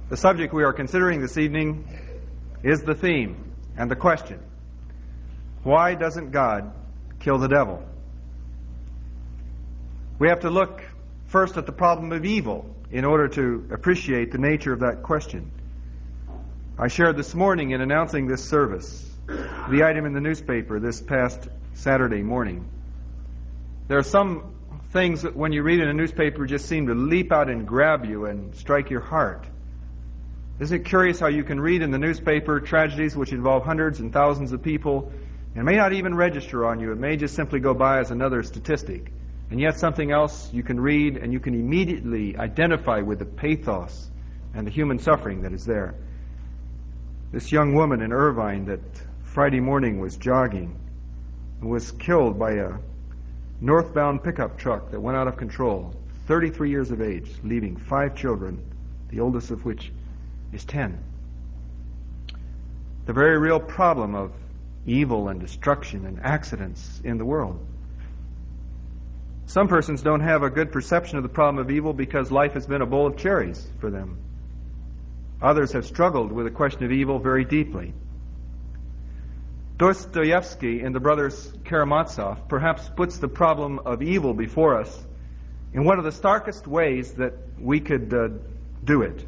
The subject we are considering this evening is the theme and the question: why doesn't God kill the devil? We have to look first at the problem of evil in order to appreciate the nature of that question. I shared this morning in announcing this service the item in the newspaper this past Saturday morning. There are some things that when you read in a newspaper just seem to leap out and grab you and strike your heart. Isn't it curious how you can read in the newspaper tragedies which involve hundreds and thousands of people and may not even register on you? It may just simply go by as another statistic. And yet something else you can read and you can immediately identify with the pathos and the human suffering that is there. This young woman in Irvine that Friday morning was jogging and was killed by a northbound pickup truck that went out of control, 33 years of age, leaving 5 children, the oldest of which is 10. The very real problem of evil and destruction and accidents in the world. Some persons don't have a good perception of the problem of evil because life has been a bowl of cherries for them. Others have struggled with the question of evil very deeply. Dostoevsky in The Brothers Karamazov perhaps puts the problem of evil before us in one of the starkest ways that we could do it.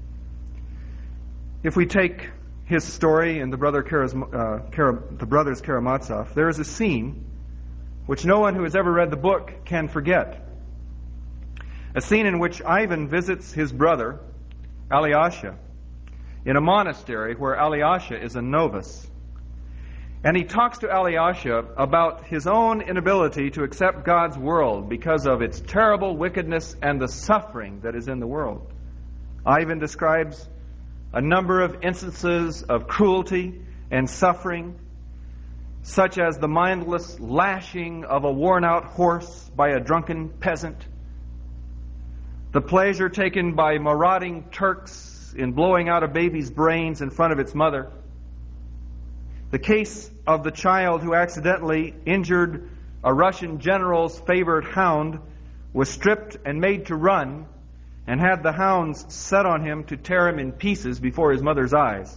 If we take his story in The Brothers Karamazov, there is a scene which no one who has ever read the book can forget. A scene in which Ivan visits his brother, Alyosha, in a monastery where Alyosha is a novice. And he talks to Alyosha about his own inability to accept God's world because of its terrible wickedness and the suffering that is in the world. Ivan describes a number of instances of cruelty and suffering, such as the mindless lashing of a worn-out horse by a drunken peasant, the pleasure taken by marauding Turks in blowing out a baby's brains in front of its mother, the case of the child who accidentally injured a Russian general's favorite hound, was stripped and made to run, and had the hounds set on him to tear him in pieces before his mother's eyes.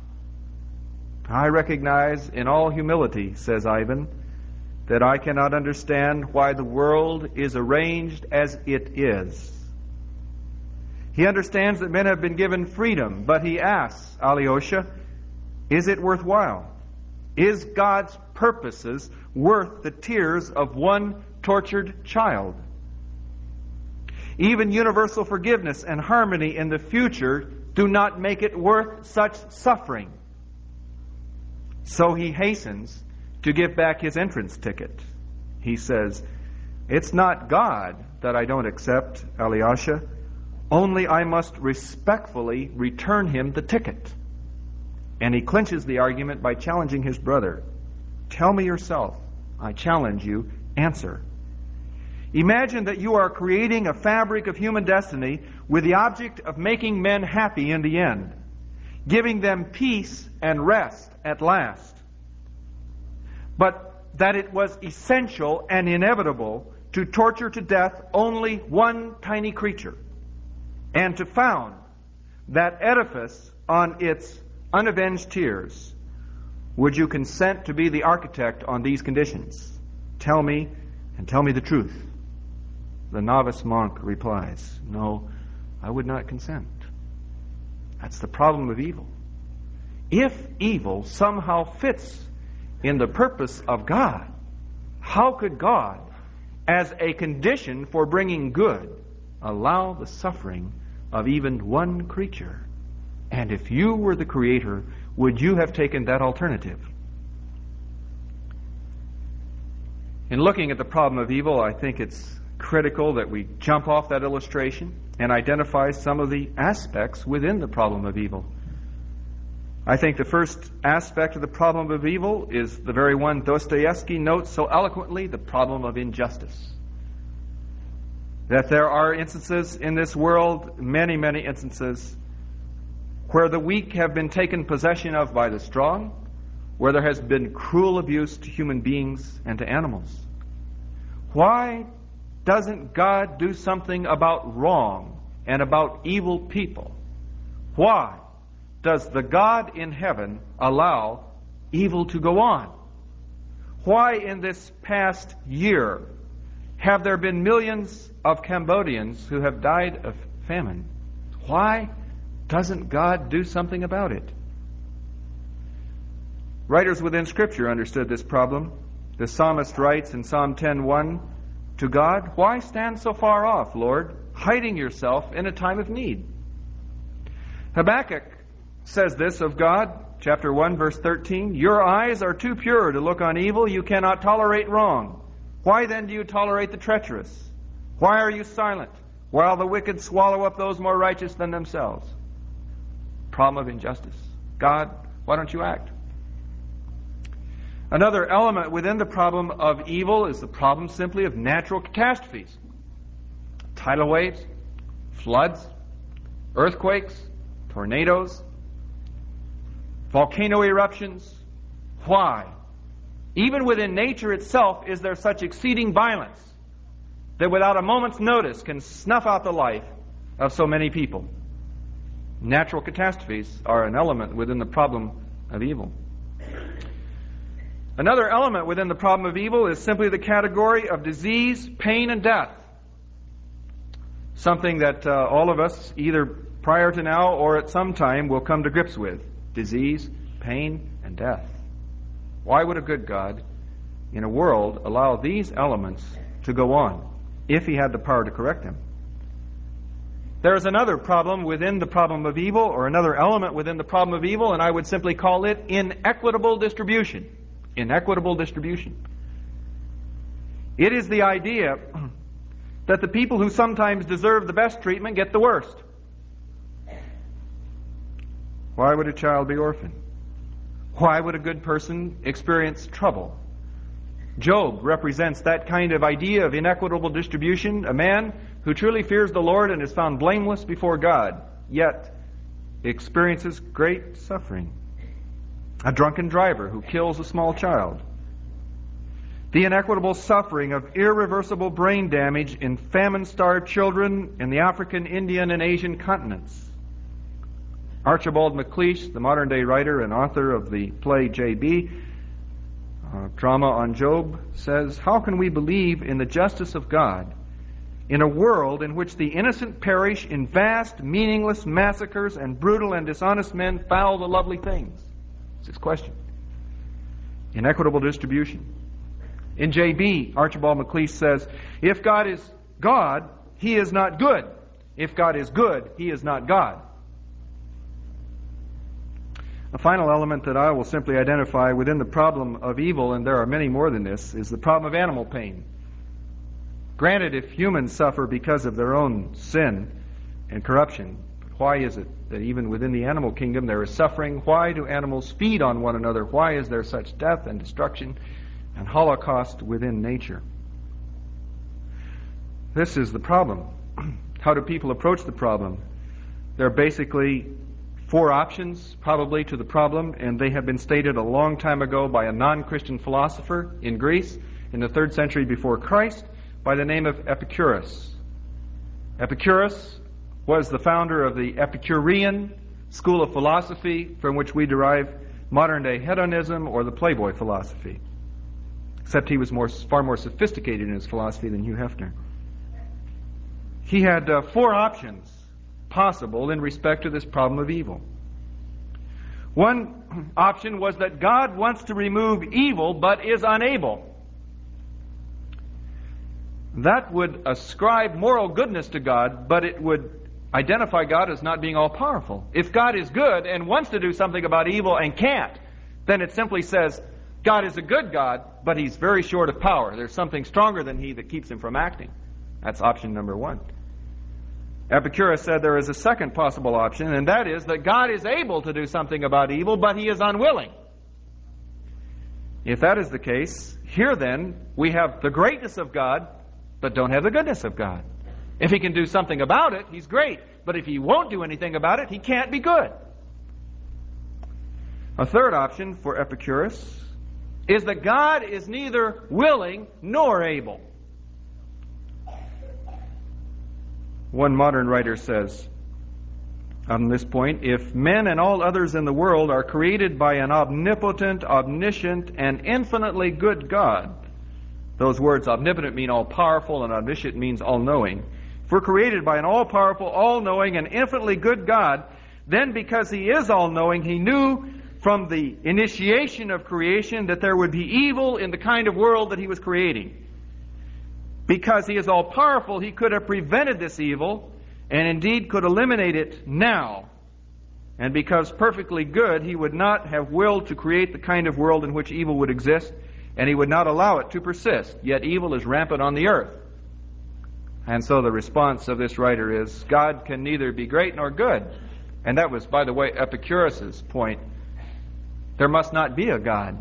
I recognize in all humility, says Ivan, that I cannot understand why the world is arranged as it is. He understands that men have been given freedom, but he asks Alyosha, is it worthwhile? Is God's purposes worth the tears of one tortured child? Even universal forgiveness and harmony in the future do not make it worth such suffering. So he hastens to give back his entrance ticket. He says, it's not God that I don't accept, Alyosha, only I must respectfully return him the ticket. And he clinches the argument by challenging his brother. Tell me yourself. I challenge you. Answer. Imagine that you are creating a fabric of human destiny with the object of making men happy in the end, giving them peace and rest at last. But that it was essential and inevitable to torture to death only one tiny creature, and to found that edifice on its unavenged tears. Would you consent to be the architect on these conditions? Tell me, and tell me the truth. The novice monk replies, no, I would not consent. That's the problem of evil. If evil somehow fits in the purpose of God, how could God, as a condition for bringing good, allow the suffering of even one creature? And if you were the Creator, would you have taken that alternative? In looking at the problem of evil, I think it's critical that we jump off that illustration and identify some of the aspects within the problem of evil. I think the first aspect of the problem of evil is the very one Dostoevsky notes so eloquently, the problem of injustice. That there are instances in this world, many, many instances, where the weak have been taken possession of by the strong, where there has been cruel abuse to human beings and to animals. Why doesn't God do something about wrong and about evil people Why does the God in heaven allow evil to go on? Why in this past year have there been millions of Cambodians who have died of famine? Why doesn't God do something about it? Writers within Scripture understood this problem. The psalmist writes in Psalm 10:1, to God, why stand so far off, Lord, hiding yourself in a time of need? Habakkuk says this of God, chapter 1, verse 13, your eyes are too pure to look on evil, you cannot tolerate wrong. Why then do you tolerate the treacherous? Why are you silent while the wicked swallow up those more righteous than themselves? Problem of injustice. God, why don't you act? Another element within the problem of evil is the problem simply of natural catastrophes. Tidal waves, floods, earthquakes, tornadoes, volcano eruptions. Why? Even within nature itself is there such exceeding violence that without a moment's notice can snuff out the life of so many people. Natural catastrophes are an element within the problem of evil. Another element within the problem of evil is simply the category of disease, pain, and death. Something that all of us, either prior to now or at some time, will come to grips with. Disease, pain, and death. Why would a good God in a world allow these elements to go on if He had the power to correct them? There is another problem within the problem of evil, or another element within the problem of evil, and I would simply call it inequitable distribution. Inequitable distribution. It is the idea that the people who sometimes deserve the best treatment get the worst. Why would a child be orphaned? Why would a good person experience trouble? Job represents that kind of idea of inequitable distribution, a man who truly fears the Lord and is found blameless before God, yet experiences great suffering. A drunken driver who kills a small child. The inequitable suffering of irreversible brain damage in famine-starved children in the African, Indian, and Asian continents. Archibald MacLeish, the modern-day writer and author of the play J.B., drama on Job, says, how can we believe in the justice of God in a world in which the innocent perish in vast, meaningless massacres and brutal and dishonest men foul the lovely things? It's his question. Inequitable distribution. In J.B., Archibald MacLeish says, if God is God, He is not good. If God is good, He is not God. A final element that I will simply identify within the problem of evil, and there are many more than this, is the problem of animal pain. Granted, if humans suffer because of their own sin and corruption, why is it that even within the animal kingdom there is suffering? Why do animals feed on one another? Why is there such death and destruction and holocaust within nature? This is the problem. How do people approach the problem? There are basically four options, probably, to the problem, and they have been stated a long time ago by a non-Christian philosopher in Greece in the 3rd century before Christ by the name of Epicurus. Epicurus was the founder of the Epicurean school of philosophy from which we derive modern-day hedonism or the Playboy philosophy. Except he was far more sophisticated in his philosophy than Hugh Hefner. He had four options possible in respect to this problem of evil. One option was that God wants to remove evil but is unable. That would ascribe moral goodness to God, but it would identify God as not being all-powerful. If God is good and wants to do something about evil and can't, then it simply says, God is a good God, but He's very short of power. There's something stronger than He that keeps Him from acting. That's option number one. Epicurus said there is a second possible option, and that is that God is able to do something about evil, but He is unwilling. If that is the case, here then we have the greatness of God, but don't have the goodness of God. If He can do something about it, He's great. But if He won't do anything about it, He can't be good. A third option for Epicurus is that God is neither willing nor able. One modern writer says, on this point. If men and all others in the world are created by an omnipotent, omniscient, and infinitely good God, those words omnipotent mean all-powerful and omniscient means all-knowing. If we're created by an all-powerful, all-knowing, and infinitely good God, then because He is all-knowing, He knew from the initiation of creation that there would be evil in the kind of world that He was creating. Because He is all-powerful, He could have prevented this evil, and indeed could eliminate it now. And because perfectly good, He would not have willed to create the kind of world in which evil would exist, and He would not allow it to persist. Yet evil is rampant on the earth. And so the response of this writer is, God can neither be great nor good. And that was, by the way, Epicurus' point. There must not be a God.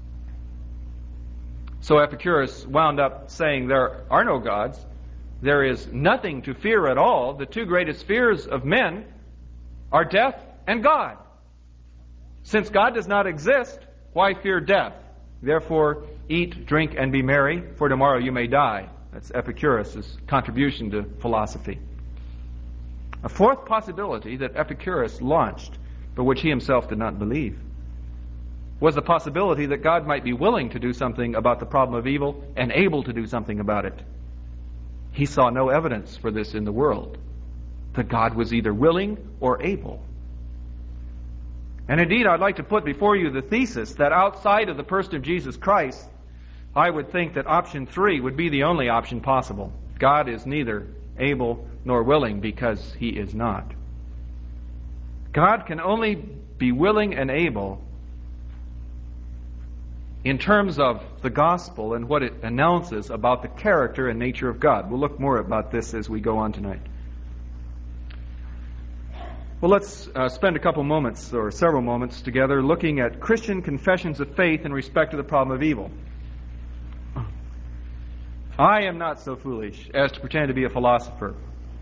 So Epicurus wound up saying there are no gods. There is nothing to fear at all. The two greatest fears of men are death and God. Since God does not exist, why fear death? Therefore, eat, drink, and be merry, for tomorrow you may die. That's Epicurus' contribution to philosophy. A fourth possibility that Epicurus launched, but which he himself did not believe, was the possibility that God might be willing to do something about the problem of evil and able to do something about it. He saw no evidence for this in the world, that God was either willing or able. And indeed, I'd like to put before you the thesis that outside of the person of Jesus Christ, I would think that option 3 would be the only option possible. God is neither able nor willing because He is not. God can only be willing and able in terms of the gospel and what it announces about the character and nature of God. We'll look more about this as we go on tonight. Well, let's spend a couple moments or several moments together looking at Christian confessions of faith in respect to the problem of evil. I am not so foolish as to pretend to be a philosopher,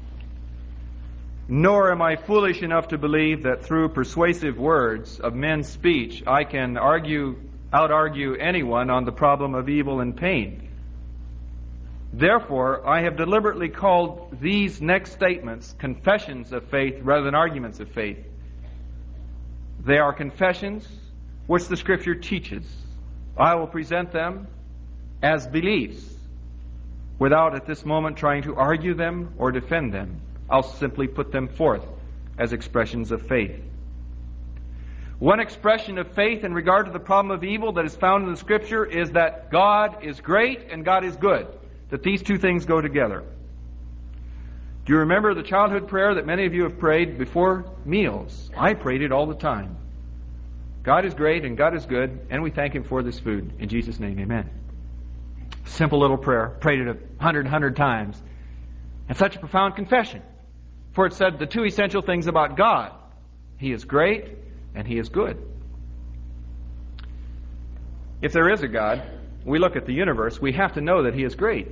nor am I foolish enough to believe that through persuasive words of men's speech I can out-argue anyone on the problem of evil and pain. Therefore, I have deliberately called these next statements confessions of faith rather than arguments of faith. They are confessions which the Scripture teaches. I will present them as beliefs without at this moment trying to argue them or defend them. I'll simply put them forth as expressions of faith. One expression of faith in regard to the problem of evil that is found in the Scripture is that God is great and God is good, that these two things go together. Do you remember the childhood prayer that many of you have prayed before meals? I prayed it all the time. God is great and God is good, and we thank Him for this food. In Jesus' name, amen. Simple little prayer. Prayed it 100 times. And such a profound confession. For it said the two essential things about God. He is great and He is good. If there is a God, we look at the universe, we have to know that He is great.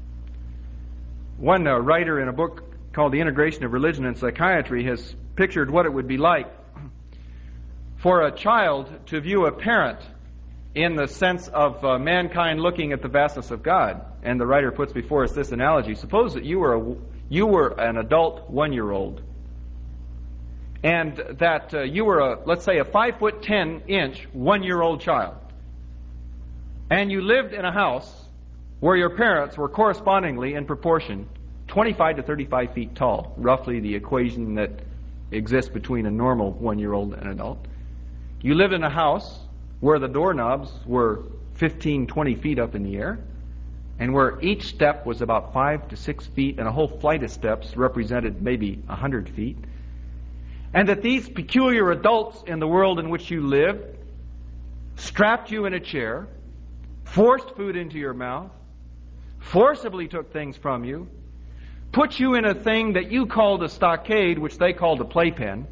One writer in a book called The Integration of Religion and Psychiatry has pictured what it would be like for a child to view a parent in the sense of mankind looking at the vastness of God. And the writer puts before us this analogy. Suppose that you were an adult 1-year-old, and that you were let's say a 5'10" 1-year-old child, and you lived in a house where your parents were correspondingly in proportion 25 to 35 feet tall, roughly the equation that exists between a normal 1-year-old and an adult. You lived in a house where the doorknobs were 15, 20 feet up in the air, and where each step was about 5 to 6 feet, and a whole flight of steps represented maybe 100 feet. And that these peculiar adults in the world in which you lived strapped you in a chair, forced food into your mouth, forcibly took things from you, put you in a thing that you called a stockade, which they called a playpen,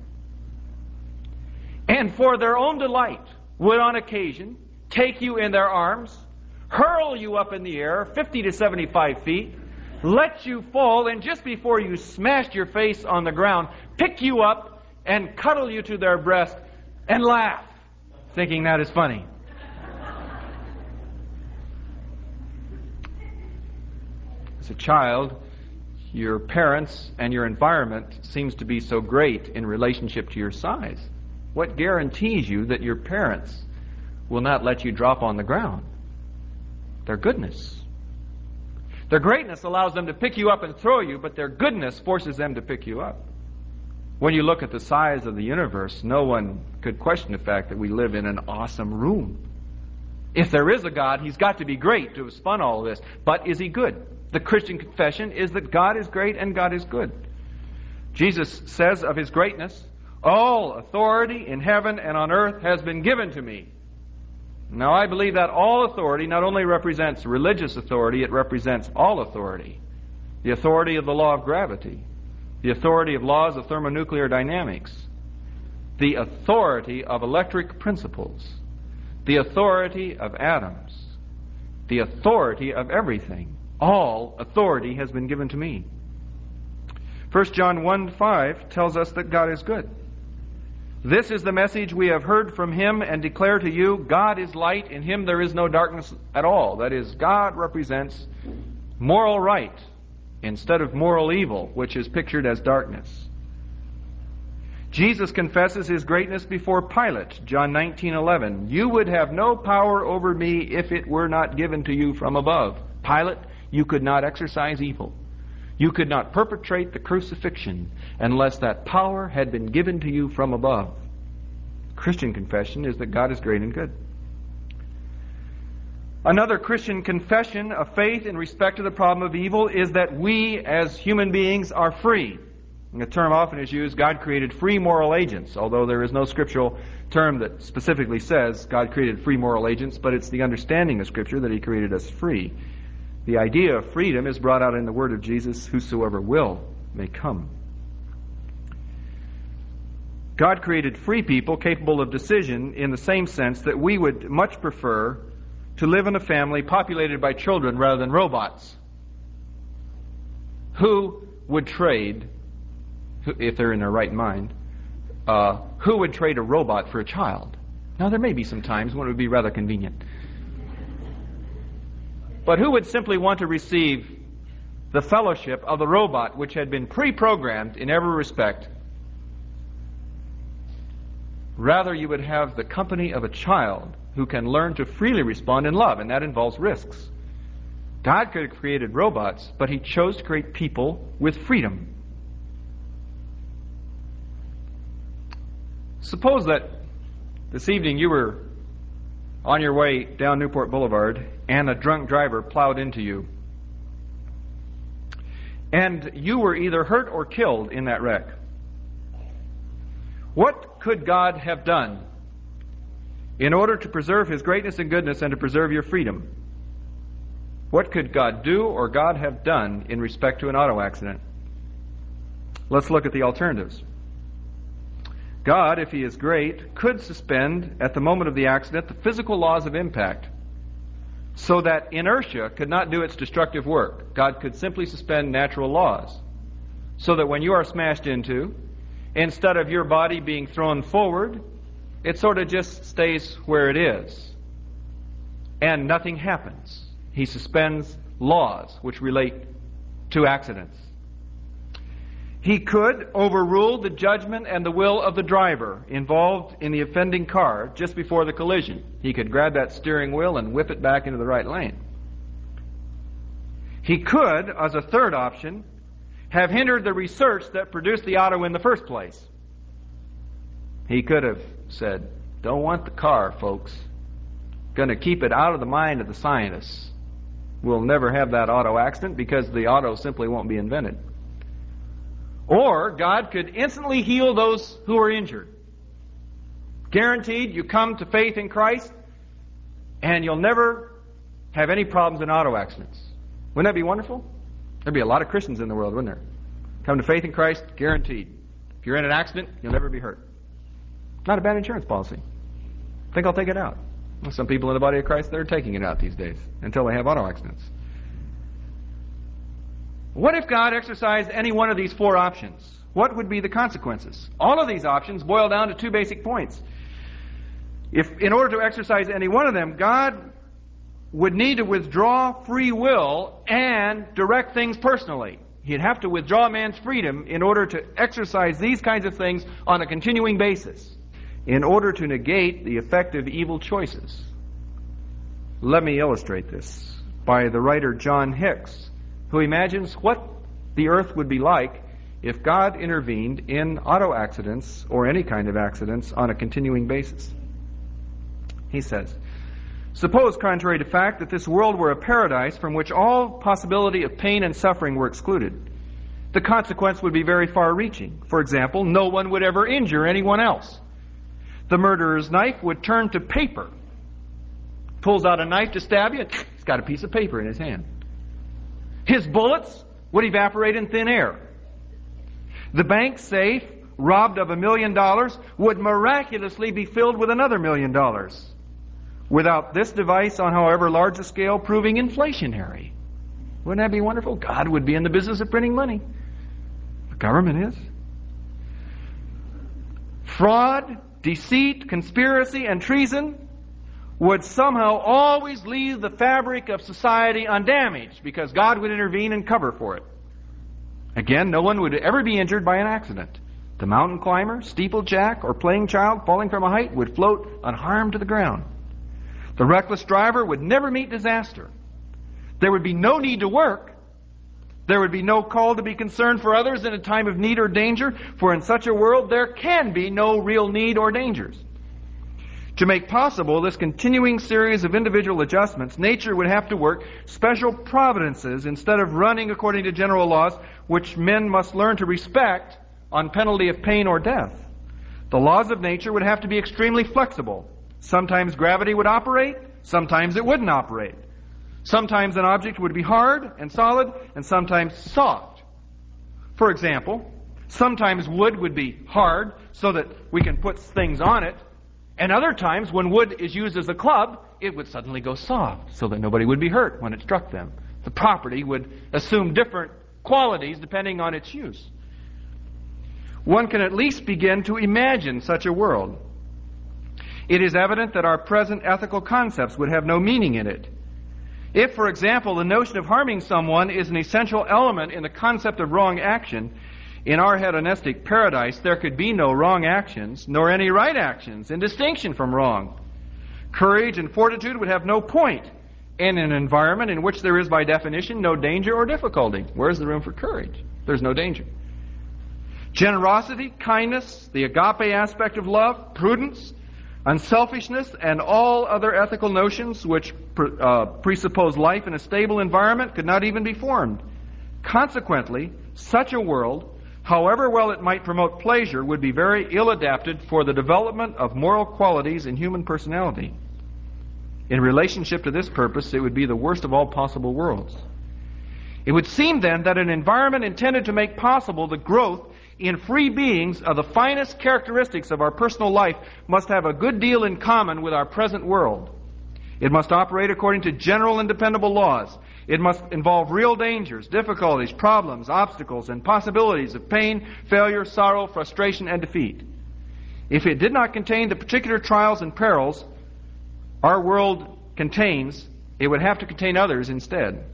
and for their own delight would on occasion take you in their arms, hurl you up in the air 50 to 75 feet, let you fall, and just before you smashed your face on the ground, pick you up and cuddle you to their breast and laugh, thinking that is funny. As a child, your parents and your environment seems to be so great in relationship to your size, what guarantees you that your parents will not let you drop on the ground? Their goodness. Their greatness allows them to pick you up and throw you, but their goodness forces them to pick you up. When you look at the size of the universe, no one could question the fact that we live in an awesome room. If there is a God, He's got to be great to have spun all of this. But is He good? The Christian confession is that God is great and God is good. Jesus says of His greatness, all authority in heaven and on earth has been given to me. Now I believe that all authority not only represents religious authority, it represents all authority. The authority of the law of gravity, the authority of laws of thermonuclear dynamics, the authority of electric principles, the authority of atoms, the authority of everything. All authority has been given to me. 1 John 1:5 tells us that God is good. This is the message we have heard from Him and declare to you, God is light, in Him there is no darkness at all. That is, God represents moral right instead of moral evil, which is pictured as darkness. Jesus confesses His greatness before Pilate, John 19:11. You would have no power over me if it were not given to you from above. Pilate, you could not exercise evil. You could not perpetrate the crucifixion unless that power had been given to you from above. Christian confession is that God is great and good. Another Christian confession of faith in respect to the problem of evil is that we as human beings are free. And the term often is used, God created free moral agents, although there is no scriptural term that specifically says God created free moral agents, but it's the understanding of Scripture that He created us free. The idea of freedom is brought out in the word of Jesus, whosoever will may come. God created free people capable of decision in the same sense that we would much prefer to live in a family populated by children rather than robots. Who would trade, if they're in their right mind, who would trade a robot for a child? Now, there may be some times when it would be rather convenient. But who would simply want to receive the fellowship of the robot which had been pre-programmed in every respect? Rather, you would have the company of a child who can learn to freely respond in love, and that involves risks. God could have created robots, but He chose to create people with freedom. Suppose that this evening you were on your way down Newport Boulevard and a drunk driver plowed into you. And you were either hurt or killed in that wreck. What could God have done in order to preserve His greatness and goodness and to preserve your freedom? What could God do or God have done in respect to an auto accident? Let's look at the alternatives. God, if He is great, could suspend at the moment of the accident the physical laws of impact so that inertia could not do its destructive work. God could simply suspend natural laws so that when you are smashed into, instead of your body being thrown forward, it sort of just stays where it is and nothing happens. He suspends laws which relate to accidents. He could overrule the judgment and the will of the driver involved in the offending car just before the collision. He could grab that steering wheel and whip it back into the right lane. He could, as a third option, have hindered the research that produced the auto in the first place. He could have said, don't want the car, folks. Going to keep it out of the mind of the scientists. We'll never have that auto accident because the auto simply won't be invented. Or God could instantly heal those who are injured. Guaranteed, you come to faith in Christ, and you'll never have any problems in auto accidents. Wouldn't that be wonderful? There'd be a lot of Christians in the world, wouldn't there? Come to faith in Christ, guaranteed. If you're in an accident, you'll never be hurt. Not a bad insurance policy. I think I'll take it out. Well, some people in the body of Christ, they're taking it out these days until they have auto accidents. What if God exercised any one of these four options? What would be the consequences? All of these options boil down to two basic points. If, in order to exercise any one of them, God would need to withdraw free will and direct things personally. He'd have to withdraw man's freedom in order to exercise these kinds of things on a continuing basis, in order to negate the effect of evil choices. Let me illustrate this by the writer John Hicks, who imagines what the earth would be like if God intervened in auto accidents or any kind of accidents on a continuing basis. He says, suppose, contrary to fact, that this world were a paradise from which all possibility of pain and suffering were excluded. The consequence would be very far-reaching. For example, no one would ever injure anyone else. The murderer's knife would turn to paper. Pulls out a knife to stab you, he's got a piece of paper in his hand. His bullets would evaporate in thin air. The bank safe, robbed of $1 million, would miraculously be filled with another $1 million. Without this device, on however large a scale, proving inflationary. Wouldn't that be wonderful? God would be in the business of printing money. The government is. Fraud, deceit, conspiracy, and treason would somehow always leave the fabric of society undamaged because God would intervene and cover for it. Again, no one would ever be injured by an accident. The mountain climber, steeplejack, or playing child falling from a height would float unharmed to the ground. The reckless driver would never meet disaster. There would be no need to work. There would be no call to be concerned for others in a time of need or danger, for in such a world there can be no real need or dangers. To make possible this continuing series of individual adjustments, nature would have to work special providences instead of running according to general laws which men must learn to respect on penalty of pain or death. The laws of nature would have to be extremely flexible. Sometimes gravity would operate, sometimes it wouldn't operate. Sometimes an object would be hard and solid, and sometimes soft. For example, sometimes wood would be hard so that we can put things on it, and other times when wood is used as a club, it would suddenly go soft so that nobody would be hurt when it struck them. The property would assume different qualities depending on its use. One can at least begin to imagine such a world. It is evident that our present ethical concepts would have no meaning in it. If, for example, the notion of harming someone is an essential element in the concept of wrong action, in our hedonistic paradise there could be no wrong actions, nor any right actions, in distinction from wrong. Courage and fortitude would have no point in an environment in which there is, by definition, no danger or difficulty. Where's the room for courage? There's no danger. Generosity, kindness, the agape aspect of love, prudence, unselfishness, and all other ethical notions which presuppose life in a stable environment could not even be formed. Consequently, such a world, however well it might promote pleasure, would be very ill adapted for the development of moral qualities in human personality. In relationship to this purpose, it would be the worst of all possible worlds. It would seem then that an environment intended to make possible the growth in free beings of the finest characteristics of our personal life must have a good deal in common with our present world. It must operate according to general and dependable laws. It must involve real dangers, difficulties, problems, obstacles, and possibilities of pain, failure, sorrow, frustration, and defeat. If it did not contain the particular trials and perils our world contains, it would have to contain others instead.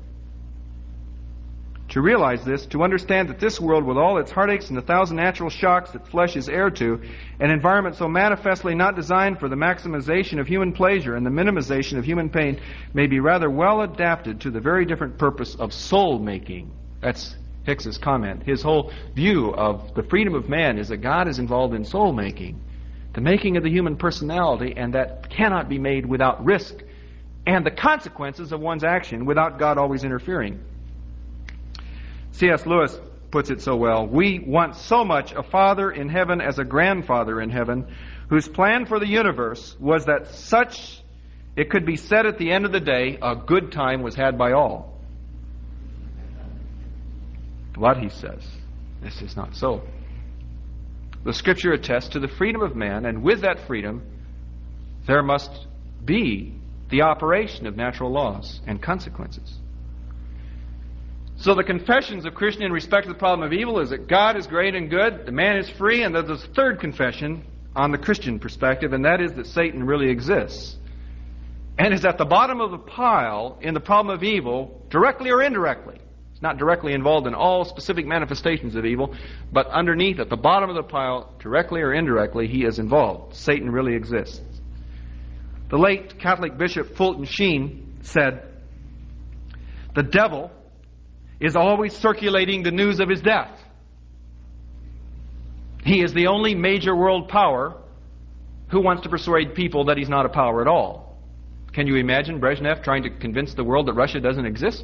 To realize this, to understand that this world, with all its heartaches and the thousand natural shocks that flesh is heir to, an environment so manifestly not designed for the maximization of human pleasure and the minimization of human pain, may be rather well adapted to the very different purpose of soul-making. That's Hicks's comment. His whole view of the freedom of man is that God is involved in soul-making, the making of the human personality, and that cannot be made without risk and the consequences of one's action without God always interfering. C.S. Lewis puts it so well. We want so much a father in heaven as a grandfather in heaven, whose plan for the universe was that such, it could be said at the end of the day, a good time was had by all. But, he says, this is not so. The Scripture attests to the freedom of man, and with that freedom, there must be the operation of natural laws and consequences. So the confessions of Christian in respect to the problem of evil is that God is great and good, the man is free, and there's a third confession on the Christian perspective, and that is that Satan really exists. And is at the bottom of the pile in the problem of evil, directly or indirectly. He's not directly involved in all specific manifestations of evil, but underneath, at the bottom of the pile, directly or indirectly, he is involved. Satan really exists. The late Catholic Bishop Fulton Sheen said, "The devil is always circulating the news of his death. He is the only major world power who wants to persuade people that he's not a power at all." Can you imagine Brezhnev trying to convince the world that Russia doesn't exist?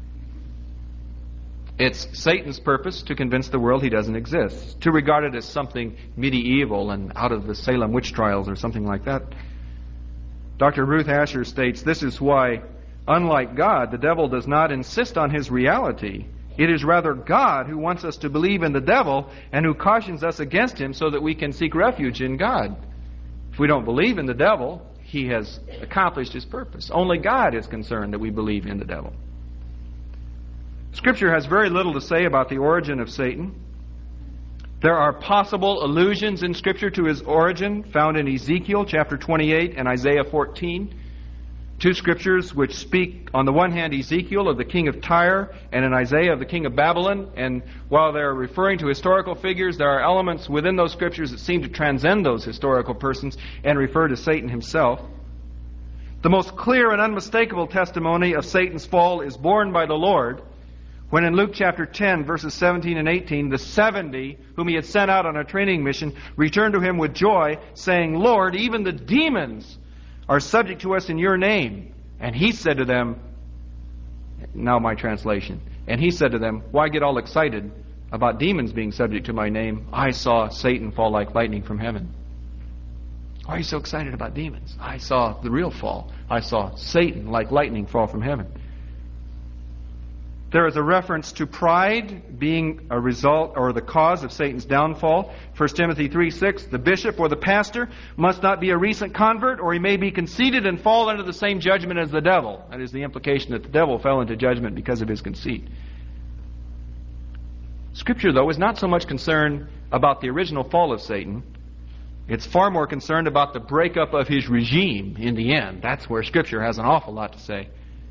It's Satan's purpose to convince the world he doesn't exist, to regard it as something medieval and out of the Salem witch trials or something like that. Dr. Ruth Asher states, "This is why, unlike God, the devil does not insist on his reality. It is rather God who wants us to believe in the devil and who cautions us against him so that we can seek refuge in God. If we don't believe in the devil, he has accomplished his purpose. Only God is concerned that we believe in the devil." Scripture has very little to say about the origin of Satan. There are possible allusions in Scripture to his origin found in Ezekiel chapter 28 and Isaiah 14. Two scriptures which speak, on the one hand, Ezekiel of the king of Tyre and in Isaiah of the king of Babylon. And while they're referring to historical figures, there are elements within those scriptures that seem to transcend those historical persons and refer to Satan himself. The most clear and unmistakable testimony of Satan's fall is borne by the Lord when in Luke chapter 10, verses 17 and 18, the 70 whom he had sent out on a training mission returned to him with joy, saying, "Lord, even the demons are subject to us in your name." And he said to them, now my translation, and he said to them, "Why get all excited about demons being subject to my name? I saw Satan fall like lightning from heaven." Why are you so excited about demons? I saw the real fall. I saw Satan like lightning fall from heaven. There is a reference to pride being a result or the cause of Satan's downfall. 1 Timothy 3:6, "The bishop or the pastor must not be a recent convert, or he may be conceited and fall under the same judgment as the devil." That is the implication that the devil fell into judgment because of his conceit. Scripture, though, is not so much concerned about the original fall of Satan. It's far more concerned about the breakup of his regime in the end. That's where Scripture has an awful lot to say.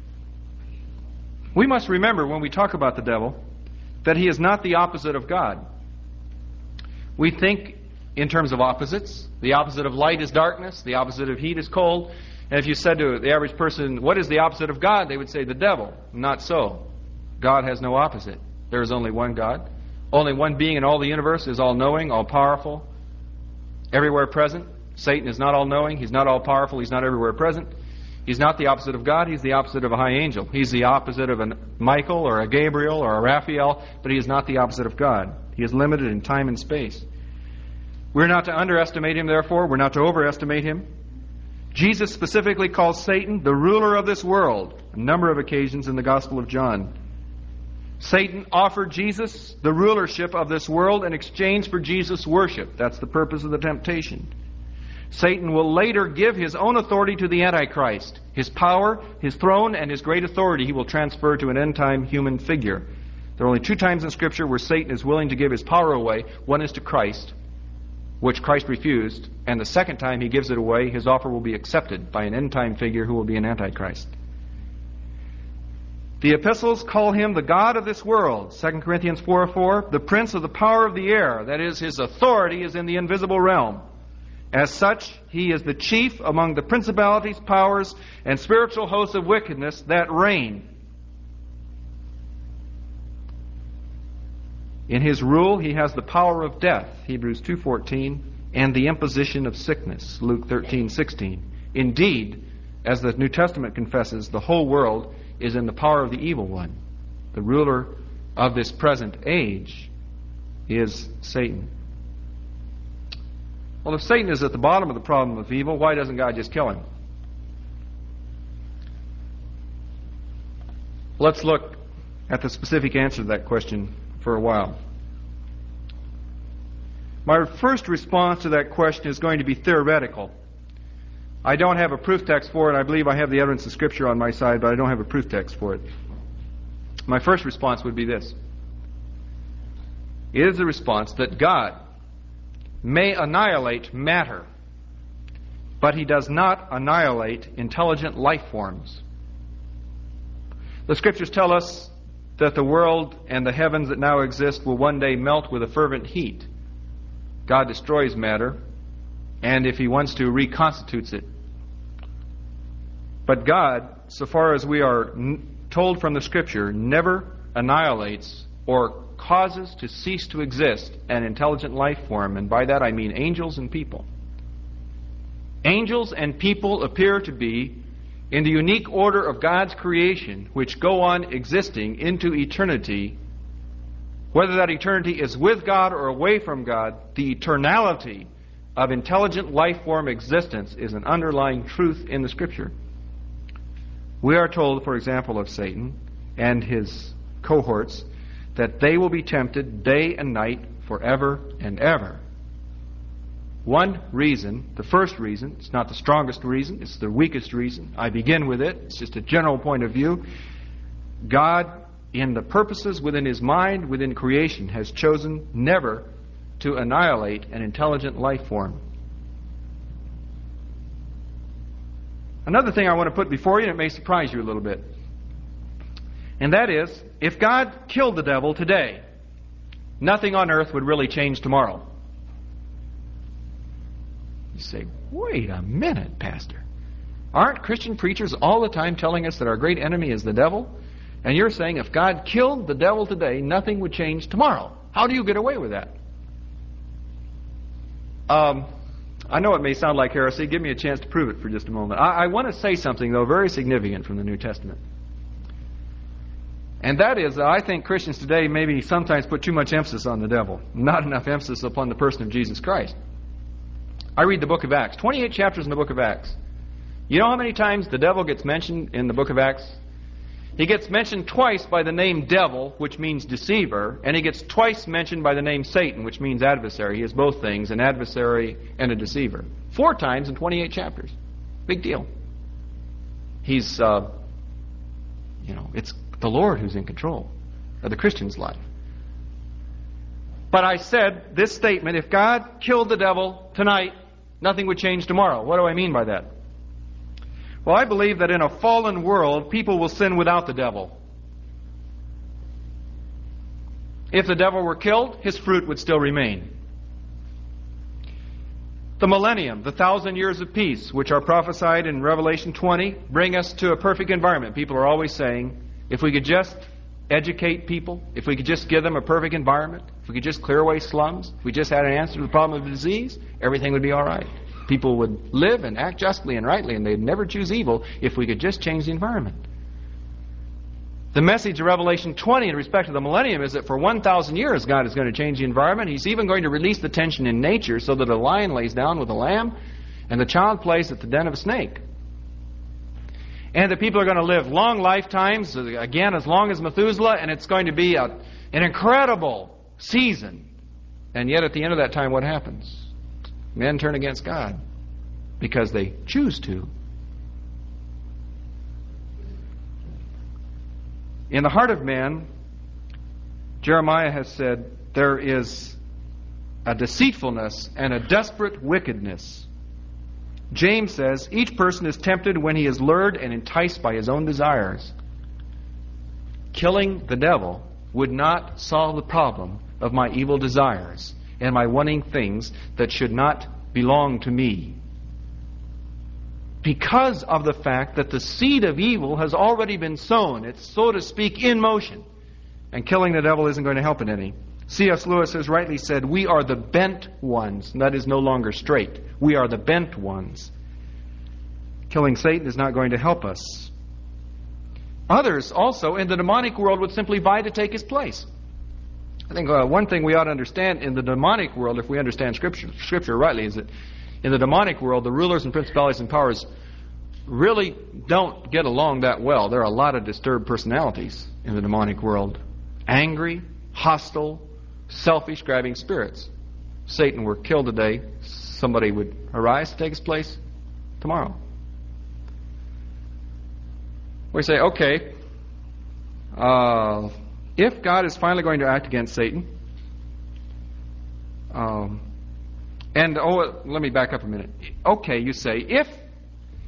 We must remember when we talk about the devil that he is not the opposite of God. We think in terms of opposites. The opposite of light is darkness. The opposite of heat is cold. And if you said to the average person, "What is the opposite of God?" they would say, "The devil." Not so. God has no opposite. There is only one God. Only one being in all the universe is all-knowing, all-powerful, everywhere present. Satan is not all-knowing. He's not all-powerful. He's not everywhere present. He's not the opposite of God. He's the opposite of a high angel. He's the opposite of a Michael or a Gabriel or a Raphael, but he is not the opposite of God. He is limited in time and space. We're not to underestimate him, therefore. We're not to overestimate him. Jesus specifically calls Satan the ruler of this world a number of occasions in the Gospel of John. Satan offered Jesus the rulership of this world in exchange for Jesus' worship. That's the purpose of the temptation. Satan will later give his own authority to the Antichrist. His power, his throne, and his great authority he will transfer to an end-time human figure. There are only two times in Scripture where Satan is willing to give his power away. One is to Christ, which Christ refused, and the second time he gives it away, his offer will be accepted by an end-time figure who will be an Antichrist. The epistles call him the God of this world. 2 Corinthians 4:4, the prince of the power of the air. That is, his authority is in the invisible realm. As such, he is the chief among the principalities, powers, and spiritual hosts of wickedness that reign. In his rule, he has the power of death, Hebrews 2:14, and the imposition of sickness, Luke 13:16. Indeed, as the New Testament confesses, the whole world is in the power of the evil one. The ruler of this present age is Satan. Well, if Satan is at the bottom of the problem of evil, why doesn't God just kill him? Let's look at the specific answer to that question for a while. My first response to that question is going to be theoretical. I don't have a proof text for it. I believe I have the evidence of Scripture on my side, but I don't have a proof text for it. My first response would be this. It is the response that God may annihilate matter, but he does not annihilate intelligent life forms. The Scriptures tell us that the world and the heavens that now exist will one day melt with a fervent heat. God destroys matter, and if He wants to, reconstitutes it. But God, so far as we are told from the Scripture, never annihilates or causes to cease to exist an intelligent life form, and by that I mean angels and people. Angels and people appear to be in the unique order of God's creation, which go on existing into eternity. Whether that eternity is with God or away from God, the eternality of intelligent life form existence is an underlying truth in the Scripture. We are told, for example, of Satan and his cohorts, that they will be tempted day and night forever and ever. One reason, the first reason, it's not the strongest reason, it's the weakest reason. I begin with it. It's just a general point of view. God, in the purposes within His mind, within creation, has chosen never to annihilate an intelligent life form. Another thing I want to put before you, and it may surprise you a little bit, and that is, if God killed the devil today, nothing on earth would really change tomorrow. You say, wait a minute, Pastor. Aren't Christian preachers all the time telling us that our great enemy is the devil? And you're saying if God killed the devil today, nothing would change tomorrow. How do you get away with that? I know it may sound like heresy. Give me a chance to prove it for just a moment. I want to say something, though, very significant from the New Testament. And that is that I think Christians today maybe sometimes put too much emphasis on the devil, not enough emphasis upon the person of Jesus Christ. I read the book of Acts, 28 chapters in the book of Acts. You know how many times the devil gets mentioned in the book of Acts? He gets mentioned twice by the name devil, which means deceiver, and he gets twice mentioned by the name Satan, which means adversary. He is both things, an adversary and a deceiver. 4 times in 28 chapters. Big deal. He's, it's the Lord who's in control of the Christian's life. But I said this statement, if God killed the devil tonight, nothing would change tomorrow. What do I mean by that? Well, I believe that in a fallen world, people will sin without the devil. If the devil were killed, his fruit would still remain. The millennium, the 1,000 years of peace, which are prophesied in Revelation 20, bring us to a perfect environment. People are always saying, if we could just educate people, if we could just give them a perfect environment, if we could just clear away slums, if we just had an answer to the problem of disease, everything would be all right. People would live and act justly and rightly, and they'd never choose evil if we could just change the environment. The message of Revelation 20 in respect to the millennium is that for 1,000 years God is going to change the environment. He's even going to release the tension in nature so that a lion lays down with a lamb and the child plays at the den of a snake. And the people are going to live long lifetimes, again as long as Methuselah, and it's going to be an incredible season. And yet at the end of that time, what happens? Men turn against God because they choose to. In the heart of man, Jeremiah has said, there is a deceitfulness and a desperate wickedness. James says, each person is tempted when he is lured and enticed by his own desires. Killing the devil would not solve the problem of my evil desires and my wanting things that should not belong to me. Because of the fact that the seed of evil has already been sown. It's, so to speak, in motion. And killing the devil isn't going to help it any. C.S. Lewis has rightly said, we are the bent ones. And that is no longer straight. We are the bent ones. Killing Satan is not going to help us. Others also in the demonic world would simply vie to take his place. I think one thing we ought to understand in the demonic world, if we understand Scripture rightly, is that in the demonic world, the rulers and principalities and powers really don't get along that well. There are a lot of disturbed personalities in the demonic world. Angry, hostile, selfish, grabbing spirits. If Satan were killed today, somebody would arise to take his place tomorrow. We say, okay, if God is finally going to act against Satan, let me back up a minute. Okay, you say,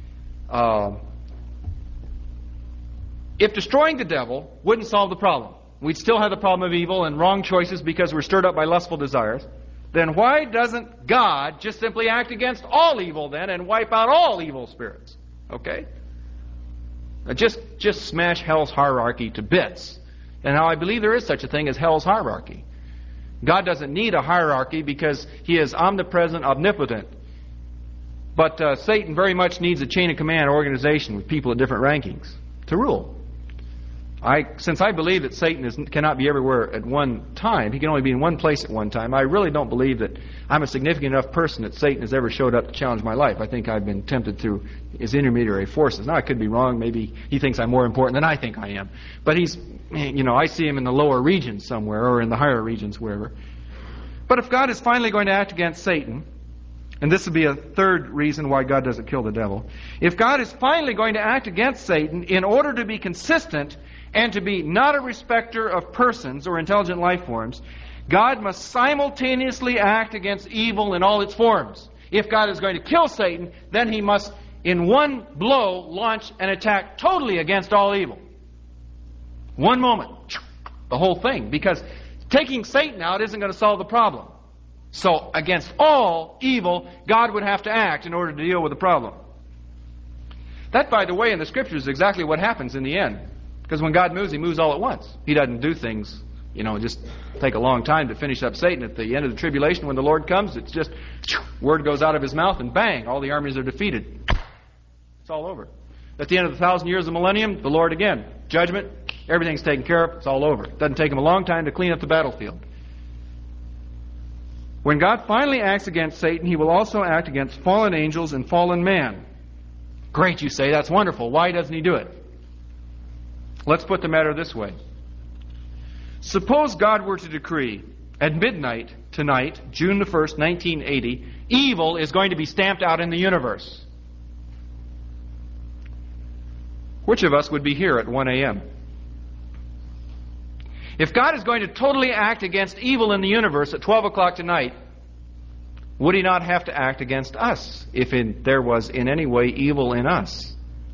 if destroying the devil wouldn't solve the problem, we'd still have the problem of evil and wrong choices because we're stirred up by lustful desires, then why doesn't God just simply act against all evil then and wipe out all evil spirits? Okay? Now just smash hell's hierarchy to bits. And now I believe there is such a thing as hell's hierarchy. God doesn't need a hierarchy because He is omnipresent, omnipotent. But Satan very much needs a chain of command organization with people at different rankings to rule. Since I believe that Satan cannot be everywhere at one time, he can only be in one place at one time, I really don't believe that I'm a significant enough person that Satan has ever showed up to challenge my life. I think I've been tempted through his intermediary forces. Now, I could be wrong. Maybe he thinks I'm more important than I think I am. But I see him in the lower regions somewhere or in the higher regions, wherever. But if God is finally going to act against Satan, and this would be a third reason why God doesn't kill the devil, if God is finally going to act against Satan in order to be consistent and to be not a respecter of persons or intelligent life forms, God must simultaneously act against evil in all its forms. If God is going to kill Satan, then He must, in one blow, launch an attack totally against all evil. One moment, the whole thing. Because taking Satan out isn't going to solve the problem. So, against all evil, God would have to act in order to deal with the problem. That, by the way, in the Scriptures is exactly what happens in the end. Because when God moves, He moves all at once. He doesn't do things, just take a long time to finish up Satan. At the end of the tribulation, when the Lord comes, it's just, word goes out of His mouth and bang, all the armies are defeated. It's all over. At the end of the 1,000 years of the millennium, the Lord again. Judgment, everything's taken care of, it's all over. It doesn't take Him a long time to clean up the battlefield. When God finally acts against Satan, He will also act against fallen angels and fallen man. Great, you say, that's wonderful. Why doesn't He do it? Let's put the matter this way. Suppose God were to decree at midnight tonight, June the 1st, 1980, evil is going to be stamped out in the universe. Which of us would be here at 1 a.m.? If God is going to totally act against evil in the universe at 12 o'clock tonight, would He not have to act against us if there was in any way evil in us?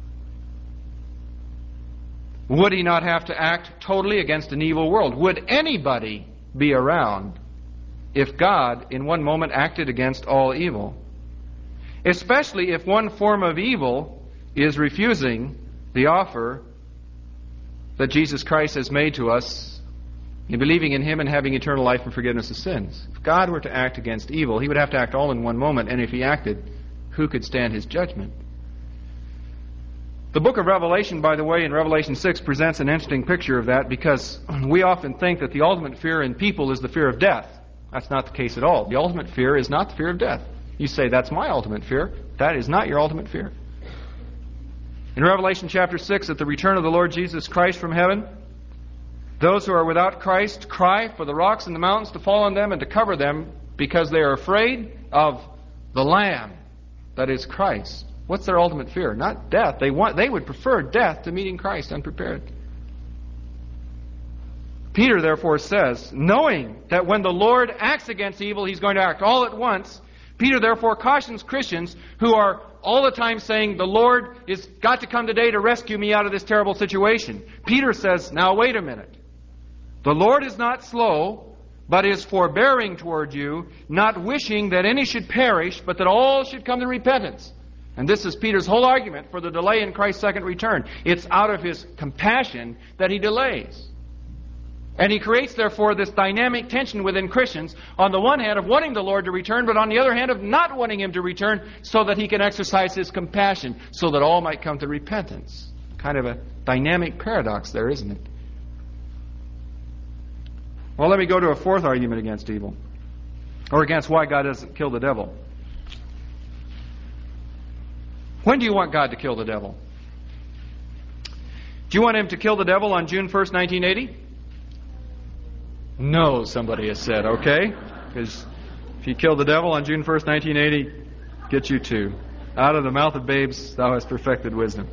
Would He not have to act totally against an evil world? Would anybody be around if God in one moment acted against all evil? Especially if one form of evil is refusing the offer that Jesus Christ has made to us in believing in Him and having eternal life and forgiveness of sins. If God were to act against evil, He would have to act all in one moment, and if He acted, who could stand His judgment? The book of Revelation, by the way, in Revelation 6, presents an interesting picture of that because we often think that the ultimate fear in people is the fear of death. That's not the case at all. The ultimate fear is not the fear of death. You say, that's my ultimate fear. That is not your ultimate fear. In Revelation chapter 6, at the return of the Lord Jesus Christ from heaven, those who are without Christ cry for the rocks and the mountains to fall on them and to cover them because they are afraid of the Lamb, that is Christ. What's their ultimate fear? Not death. They would prefer death to meeting Christ unprepared. Peter therefore says, knowing that when the Lord acts against evil, He's going to act all at once, Peter therefore cautions Christians who are all the time saying, the Lord has got to come today to rescue me out of this terrible situation. Peter says, now wait a minute. The Lord is not slow, but is forbearing toward you, not wishing that any should perish, but that all should come to repentance. And this is Peter's whole argument for the delay in Christ's second return. It's out of His compassion that He delays. And He creates, therefore, this dynamic tension within Christians, on the one hand of wanting the Lord to return, but on the other hand of not wanting Him to return so that He can exercise His compassion, so that all might come to repentance. Kind of a dynamic paradox there, isn't it? Well, let me go to a fourth argument against evil, or against why God doesn't kill the devil. When do you want God to kill the devil? Do you want Him to kill the devil on June 1st, 1980? No, somebody has said, okay? Because if you kill the devil on June 1st, 1980, get you too. Out of the mouth of babes, thou hast perfected wisdom.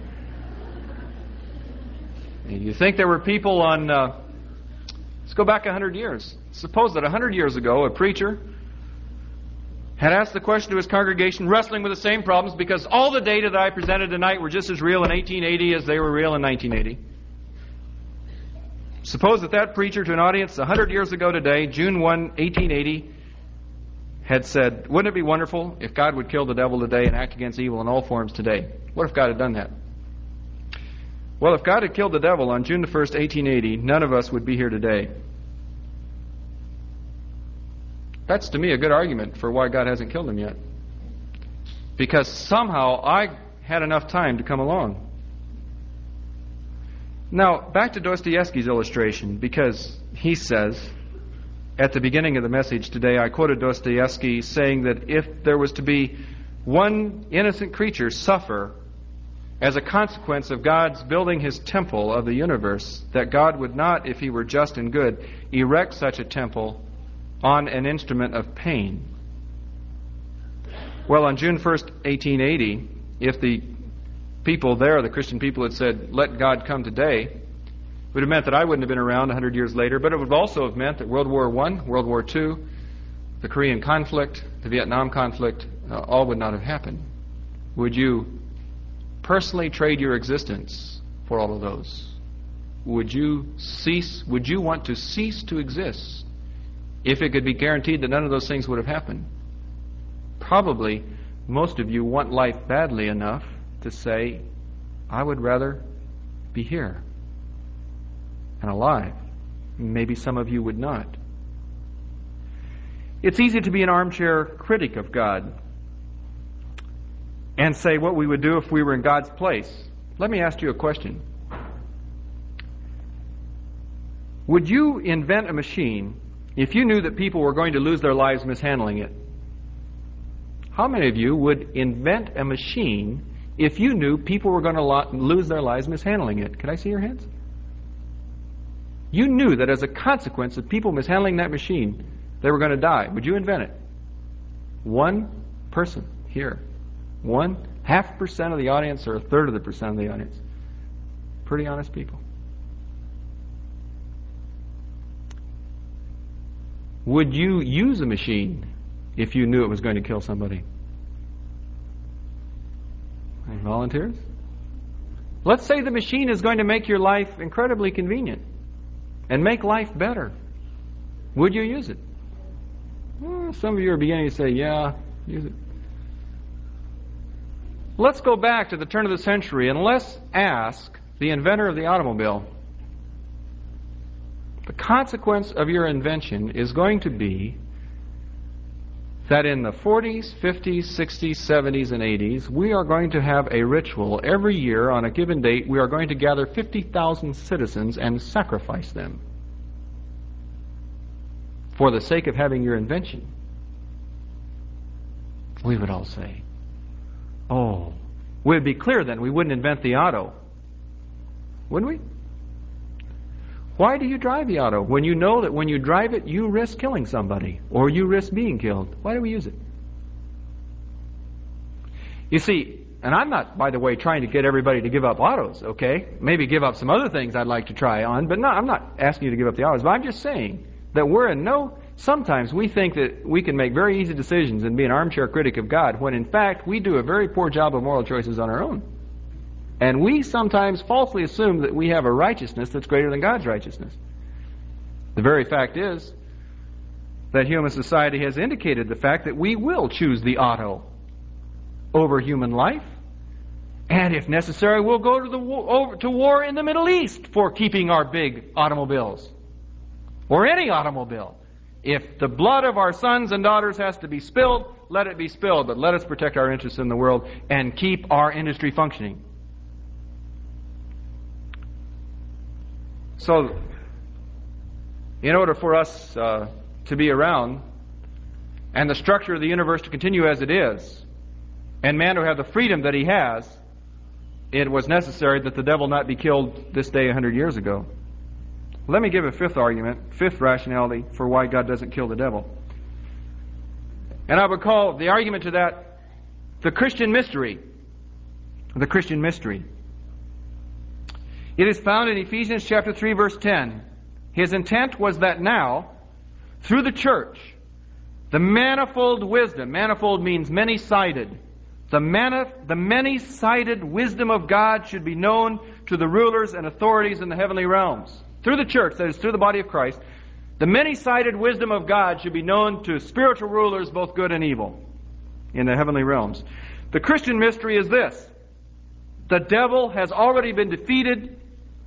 And you think there were people on... let's go back 100 years. Suppose that 100 years ago, a preacher had asked the question to his congregation, wrestling with the same problems, because all the data that I presented tonight were just as real in 1880 as they were real in 1980. Suppose that preacher to an audience 100 years ago today, June 1, 1880, had said, wouldn't it be wonderful if God would kill the devil today and act against evil in all forms today? What if God had done that? Well, if God had killed the devil on June the 1st, 1880, none of us would be here today. That's, to me, a good argument for why God hasn't killed him yet. Because somehow I had enough time to come along. Now, back to Dostoevsky's illustration, because he says, at the beginning of the message today, I quoted Dostoevsky saying that if there was to be one innocent creature suffer as a consequence of God's building his temple of the universe, that God would not, if he were just and good, erect such a temple on an instrument of pain. Well, on June 1st, 1880, if the people there, the Christian people, had said, let God come today, it would have meant that I wouldn't have been around 100 years later, but it would also have meant that World War I, World War II, the Korean conflict, the Vietnam conflict, all would not have happened. Would you personally trade your existence for all of those? Would you want to cease to exist if it could be guaranteed that none of those things would have happened? Probably most of you want life badly enough to say, I would rather be here and alive. Maybe some of you would not. It's easy to be an armchair critic of God and say what we would do if we were in God's place. Let me ask you a question. Would you invent a machine if you knew that people were going to lose their lives mishandling it? How many of you would invent a machine if you knew people were going to lose their lives mishandling it? Can I see your hands? You knew that as a consequence of people mishandling that machine, they were going to die. Would you invent it? One person here. 0.5% of the audience or 1/3 of the percent of the audience. Pretty honest people. Would you use a machine if you knew it was going to kill somebody? Any volunteers? Let's say the machine is going to make your life incredibly convenient and make life better. Would you use it? Well, some of you are beginning to say, yeah, use it. Let's go back to the turn of the century and let's ask the inventor of the automobile. The consequence of your invention is going to be that in the 40s, 50s, 60s, 70s, and 80s, we are going to have a ritual every year on a given date. We are going to gather 50,000 citizens and sacrifice them for the sake of having your invention. We would all say, oh, we'd be clear then. We wouldn't invent the auto. Wouldn't we? Why do you drive the auto when you know that when you drive it, you risk killing somebody or you risk being killed? Why do we use it? You see, and I'm not, by the way, trying to get everybody to give up autos, okay? Maybe give up some other things I'd like to try on, but no, I'm not asking you to give up the autos. But I'm just saying that sometimes we think that we can make very easy decisions and be an armchair critic of God when in fact we do a very poor job of moral choices on our own. And we sometimes falsely assume that we have a righteousness that's greater than God's righteousness. The very fact is that human society has indicated the fact that we will choose the auto over human life. And if necessary, we'll go to war in the Middle East for keeping our big automobiles. Or any automobile. If the blood of our sons and daughters has to be spilled, let it be spilled. But let us protect our interests in the world and keep our industry functioning. So, in order for us to be around and the structure of the universe to continue as it is, and man to have the freedom that he has, it was necessary that the devil not be killed this day 100 years ago. Let me give a fifth rationality for why God doesn't kill the devil. And I would call the argument to that the Christian mystery. The Christian mystery. It is found in Ephesians chapter 3, verse 10. His intent was that now, through the church, the manifold wisdom, manifold means many-sided, the many-sided wisdom of God should be known to the rulers and authorities in the heavenly realms. through the church, that is, through the body of Christ, the many-sided wisdom of God should be known to spiritual rulers, both good and evil, in the heavenly realms. The Christian mystery is this: the devil has already been defeated,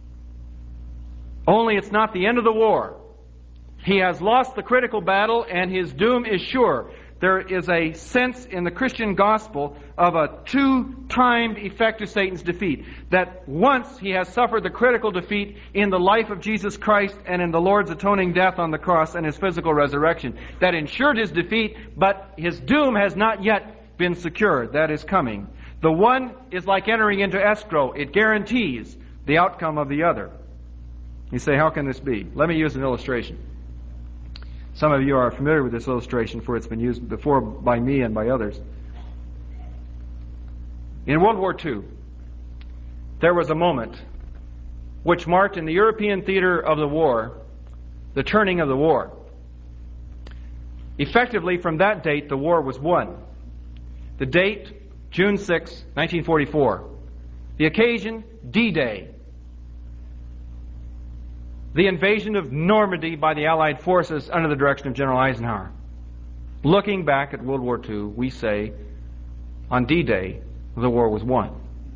only it's not the end of the war. He has lost the critical battle, and his doom is sure. There is a sense in the Christian gospel of a two-timed effect to Satan's defeat. That once he has suffered the critical defeat in the life of Jesus Christ and in the Lord's atoning death on the cross and his physical resurrection. That ensured his defeat, but his doom has not yet been secured. That is coming. The one is like entering into escrow. It guarantees the outcome of the other. You say, how can this be? Let me use an illustration. Some of you are familiar with this illustration, for it's been used before by me and by others. In World War II, there was a moment which marked in the European theater of the war the turning of the war. Effectively, from that date, the war was won. The date, June 6, 1944. The occasion, D-Day. The invasion of Normandy by the Allied forces under the direction of General Eisenhower. Looking back at World War II, we say, on D-Day, the war was won.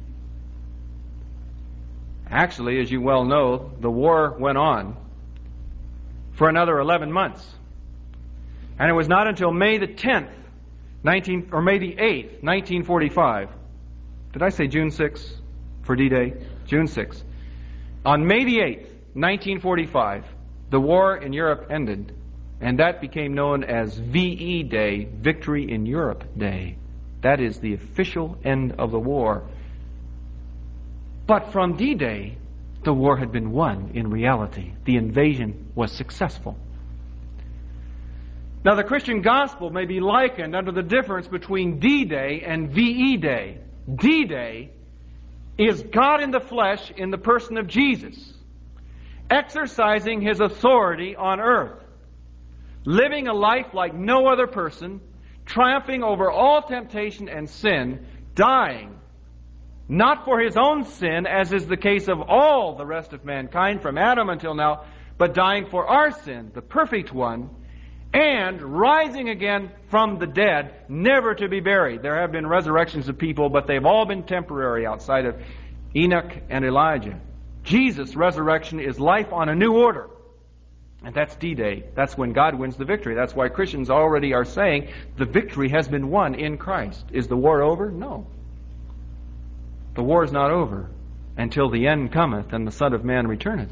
Actually, as you well know, the war went on for another 11 months. And it was not until May the 10th, May the 8th, 1945. Did I say June 6 for D-Day? June 6. On May the 8th, 1945, the war in Europe ended, and that became known as VE Day, Victory in Europe Day. That is the official end of the war. But from D-Day, the war had been won in reality. The invasion was successful. Now, the Christian gospel may be likened under the difference between D-Day and VE Day. D-Day is God in the flesh in the person of Jesus, exercising his authority on earth, living a life like no other person, triumphing over all temptation and sin, dying, not for his own sin, as is the case of all the rest of mankind from Adam until now, but dying for our sin, the perfect one, and rising again from the dead, never to be buried. There have been resurrections of people, but they've all been temporary outside of Enoch and Elijah. Jesus' resurrection is life on a new order. And that's D-Day. That's when God wins the victory. That's why Christians already are saying the victory has been won in Christ. Is the war over? No. The war is not over until the end cometh and the Son of Man returneth.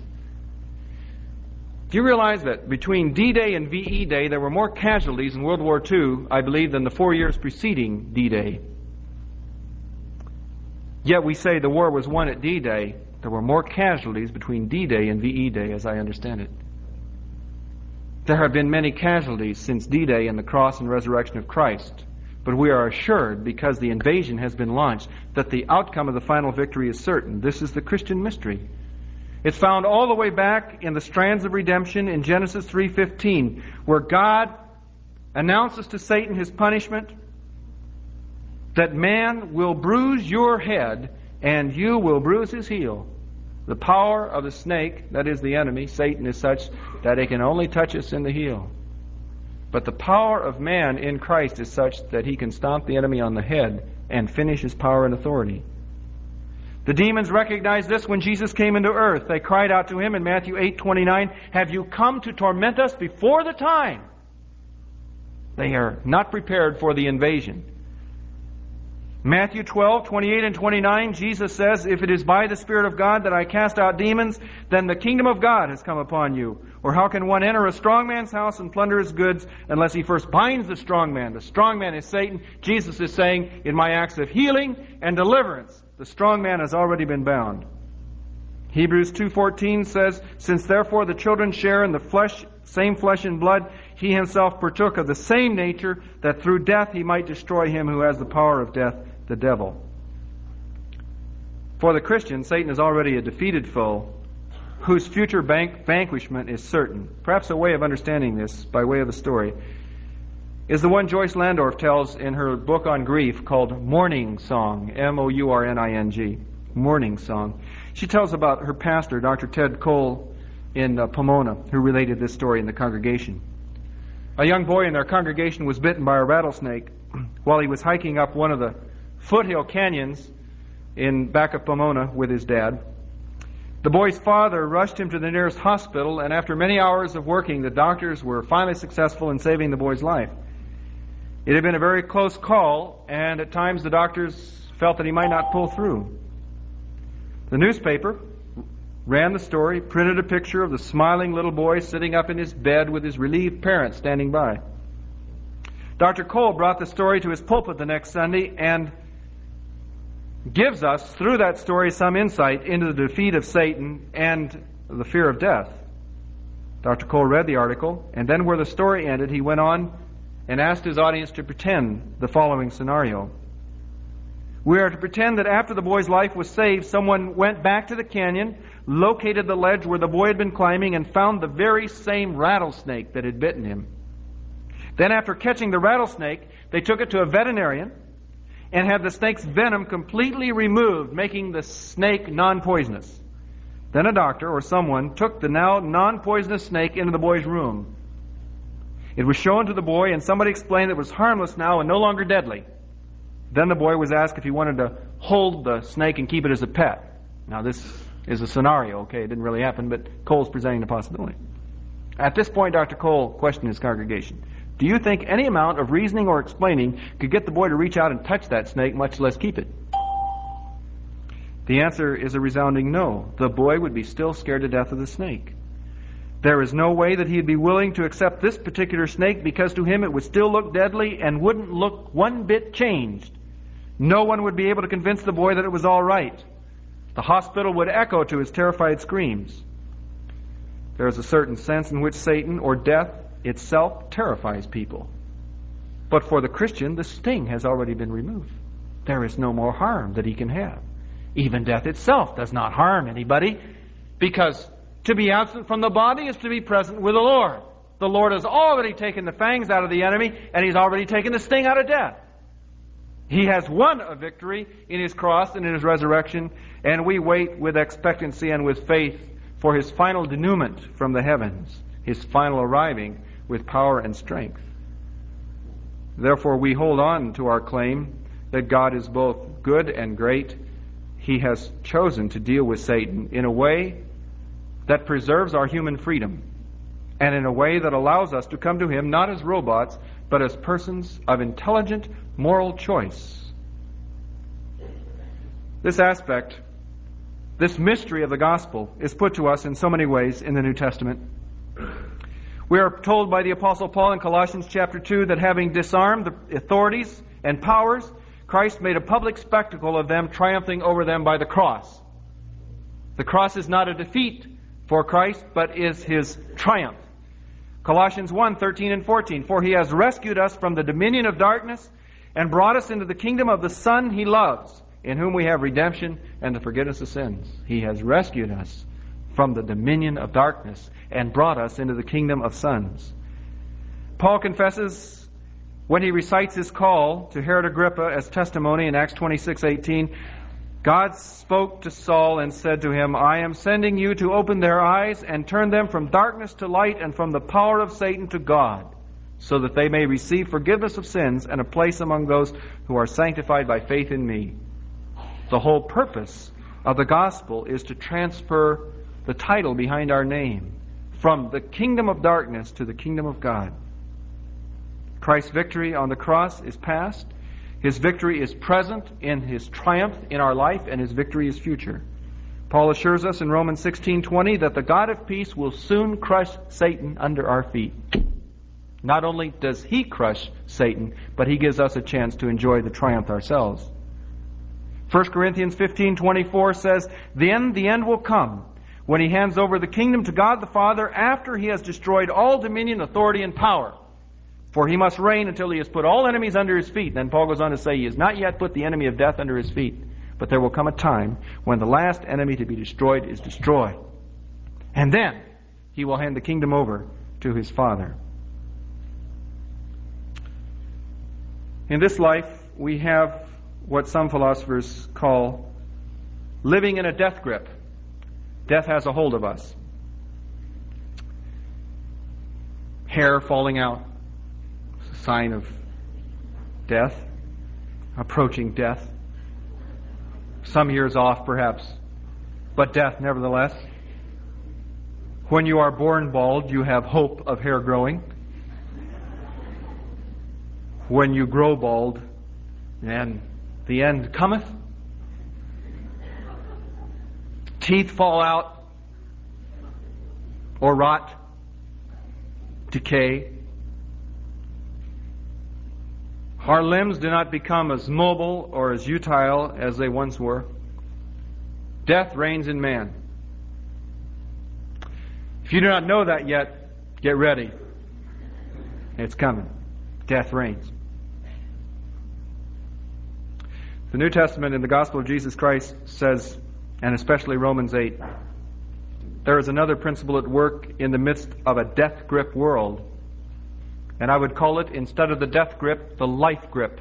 Do you realize that between D-Day and VE Day there were more casualties in World War II, I believe, than the 4 years preceding D-Day? Yet we say the war was won at D-Day. There were more casualties between D-Day and VE Day, as I understand it. There have been many casualties since D-Day and the cross and resurrection of Christ. But we are assured, because the invasion has been launched, that the outcome of the final victory is certain. This is the Christian mystery. It's found all the way back in the strands of redemption in Genesis 3:15, where God announces to Satan his punishment, that man will bruise your head and you will bruise his heel. The power of the snake, that is the enemy, Satan, is such that it can only touch us in the heel. But the power of man in Christ is such that he can stomp the enemy on the head and finish his power and authority. The demons recognized this when Jesus came into earth. They cried out to him in Matthew 8:29, "Have you come to torment us before the time?" They are not prepared for the invasion. Matthew 12:28 and 29, Jesus says, "If it is by the Spirit of God that I cast out demons, then the kingdom of God has come upon you. Or how can one enter a strong man's house and plunder his goods unless he first binds the strong man?" The strong man is Satan. Jesus is saying, in my acts of healing and deliverance, the strong man has already been bound. Hebrews 2:14 says, "Since therefore the children share in the flesh, same flesh and blood, he himself partook of the same nature, that through death he might destroy him who has the power of death, the devil." For the Christian, Satan is already a defeated foe whose future vanquishment is certain. Perhaps a way of understanding this, by way of a story, is the one Joyce Landorf tells in her book on grief called Mourning Song, Mourning, Mourning Song. She tells about her pastor, Dr. Ted Cole, in Pomona who related this story in the congregation. A young boy in their congregation was bitten by a rattlesnake while he was hiking up one of the foothill canyons in back of Pomona with his dad. The boy's father rushed him to the nearest hospital, and after many hours of working, the doctors were finally successful in saving the boy's life. It had been a very close call, and at times the doctors felt that he might not pull through. The newspaper ran the story, printed a picture of the smiling little boy sitting up in his bed with his relieved parents standing by. Dr. Cole brought the story to his pulpit the next Sunday and gives us, through that story, some insight into the defeat of Satan and the fear of death. Dr. Cole read the article, and then where the story ended, he went on and asked his audience to pretend the following scenario. We are to pretend that after the boy's life was saved, someone went back to the canyon, located the ledge where the boy had been climbing, and found the very same rattlesnake that had bitten him. Then after catching the rattlesnake, they took it to a veterinarian and had the snake's venom completely removed, making the snake non-poisonous. Then a doctor or someone took the now non-poisonous snake into the boy's room. It was shown to the boy, and somebody explained it was harmless now and no longer deadly. Then the boy was asked if he wanted to hold the snake and keep it as a pet. Now this is a scenario, okay? It didn't really happen, but Cole's presenting the possibility. At this point, Dr. Cole questioned his congregation. Do you think any amount of reasoning or explaining could get the boy to reach out and touch that snake, much less keep it? The answer is a resounding no. The boy would be still scared to death of the snake. There is no way that he'd be willing to accept this particular snake because to him it would still look deadly and wouldn't look one bit changed. No one would be able to convince the boy that it was all right. The hospital would echo to his terrified screams. There is a certain sense in which Satan or death itself terrifies people. But for the Christian, the sting has already been removed. There is no more harm that he can have. Even death itself does not harm anybody, because to be absent from the body is to be present with the Lord. The Lord has already taken the fangs out of the enemy, and He's already taken the sting out of death. He has won a victory in His cross and in His resurrection, and we wait with expectancy and with faith for His final denouement from the heavens, His final arriving with power and strength. Therefore, we hold on to our claim that God is both good and great. He has chosen to deal with Satan in a way that preserves our human freedom, and in a way that allows us to come to Him not as robots, but as persons of intelligent moral choice. This aspect, this mystery of the gospel, is put to us in so many ways in the New Testament. We are told by the Apostle Paul in Colossians chapter 2 that having disarmed the authorities and powers, Christ made a public spectacle of them, triumphing over them by the cross. The cross is not a defeat for Christ, but is His triumph. Colossians 1:13 and 14, for He has rescued us from the dominion of darkness and brought us into the kingdom of the Son He loves, in whom we have redemption and the forgiveness of sins. He has rescued us from the dominion of darkness and brought us into the kingdom of sons. Paul confesses when he recites his call to Herod Agrippa as testimony in Acts 26:18, God spoke to Saul and said to him, I am sending you to open their eyes and turn them from darkness to light and from the power of Satan to God, so that they may receive forgiveness of sins and a place among those who are sanctified by faith in me. The whole purpose of the gospel is to transfer the title behind our name from the kingdom of darkness to the kingdom of God. Christ's victory on the cross is past. His victory is present in His triumph in our life, and His victory is future. Paul assures us in Romans 16:20 that the God of peace will soon crush Satan under our feet. Not only does He crush Satan, but He gives us a chance to enjoy the triumph ourselves. 1 Corinthians 15:24 says, then the end will come, when He hands over the kingdom to God the Father after He has destroyed all dominion, authority, and power. For He must reign until He has put all enemies under His feet. Then Paul goes on to say He has not yet put the enemy of death under His feet. But there will come a time when the last enemy to be destroyed is destroyed. And then He will hand the kingdom over to His Father. In this life, we have what some philosophers call living in a death grip. Death has a hold of us. hair falling out. It's a sign of death, approaching death. Some years off, perhaps, but death nevertheless. When you are born bald, you have hope of hair growing. When you grow bald, and the end cometh. Teeth fall out, or rot, decay. Our limbs do not become as mobile or as utile as they once were. Death reigns in man. If you do not know that yet, get ready. It's coming. Death reigns. The New Testament in the Gospel of Jesus Christ says, and especially Romans 8, there is another principle at work in the midst of a death grip world. And I would call it, instead of the death grip, the life grip.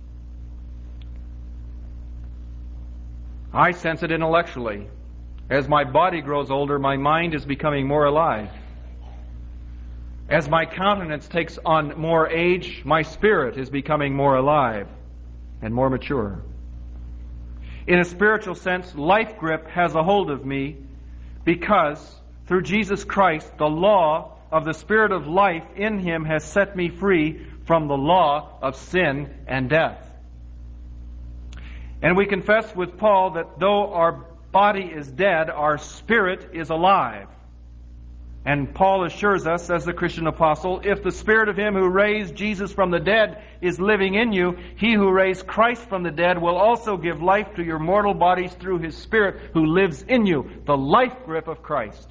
I sense it intellectually. As my body grows older, my mind is becoming more alive. As my countenance takes on more age, my spirit is becoming more alive and more mature. In a spiritual sense, life grip has a hold of me because through Jesus Christ, the law of the Spirit of life in Him has set me free from the law of sin and death. And we confess with Paul that though our body is dead, our spirit is alive. And Paul assures us, as the Christian apostle, if the Spirit of Him who raised Jesus from the dead is living in you, He who raised Christ from the dead will also give life to your mortal bodies through His Spirit who lives in you. The life grip of Christ.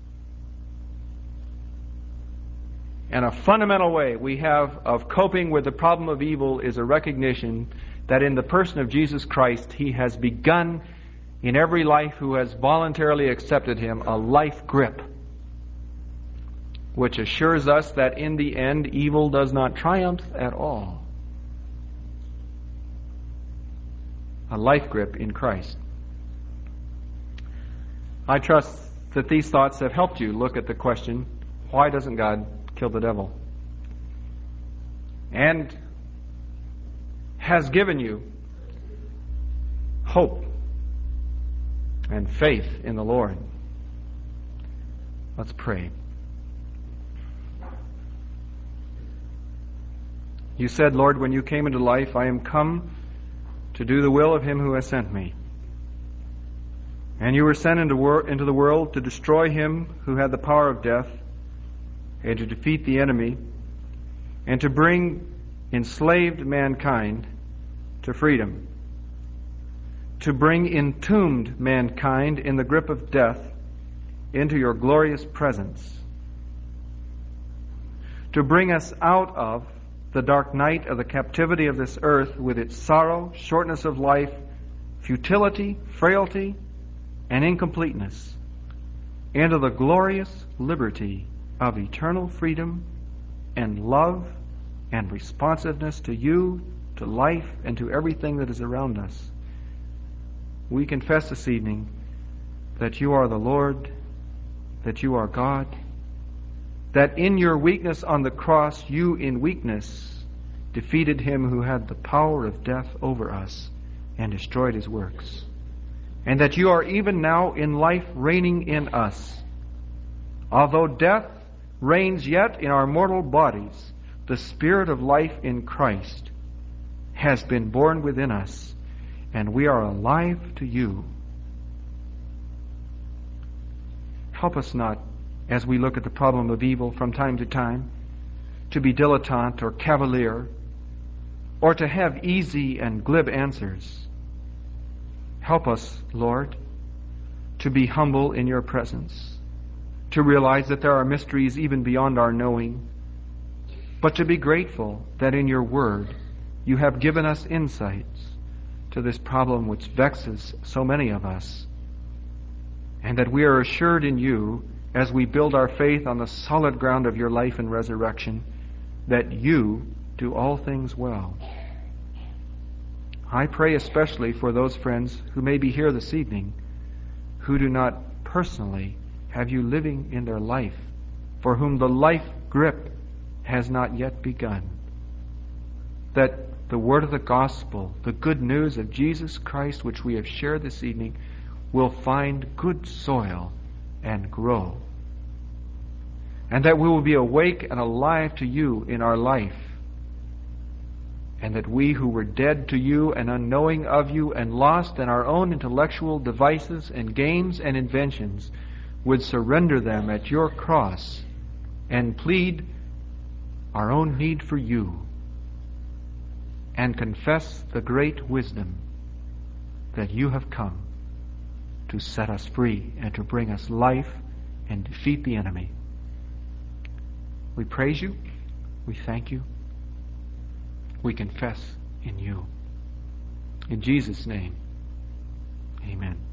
And a fundamental way we have of coping with the problem of evil is a recognition that in the person of Jesus Christ, He has begun in every life who has voluntarily accepted Him a life grip, which assures us that in the end, evil does not triumph at all. A life grip in Christ. I trust that these thoughts have helped you look at the question, why doesn't God kill the devil? And has given you hope and faith in the Lord. Let's pray. You said, Lord, when you came into life, I am come to do the will of Him who has sent me. And you were sent into the world to destroy him who had the power of death, and to defeat the enemy, and to bring enslaved mankind to freedom, to bring entombed mankind in the grip of death into your glorious presence, to bring us out of the dark night of the captivity of this earth with its sorrow, shortness of life, futility, frailty, and incompleteness, into the glorious liberty of eternal freedom and love and responsiveness to you, to life, and to everything that is around us. We confess this evening that you are the Lord, that you are God, that in your weakness on the cross, you in weakness defeated him who had the power of death over us and destroyed his works, and that you are even now in life reigning in us. Although death reigns yet in our mortal bodies, the Spirit of life in Christ has been born within us, and we are alive to you. Help us not, as we look at the problem of evil from time to time, to be dilettante or cavalier, or to have easy and glib answers. Help us, Lord, to be humble in your presence, to realize that there are mysteries even beyond our knowing, but to be grateful that in your word you have given us insights to this problem which vexes so many of us, and that we are assured in you, as we build our faith on the solid ground of your life and resurrection, that you do all things well. I pray especially for those friends who may be here this evening who do not personally have you living in their life, for whom the life grip has not yet begun. That the word of the gospel, the good news of Jesus Christ, which we have shared this evening, will find good soil and grow. And that we will be awake and alive to you in our life. And that we who were dead to you and unknowing of you and lost in our own intellectual devices and games and inventions would surrender them at your cross and plead our own need for you and confess the great wisdom that you have come to set us free and to bring us life and defeat the enemy. We praise you. We thank you. We confess in you. In Jesus' name, amen.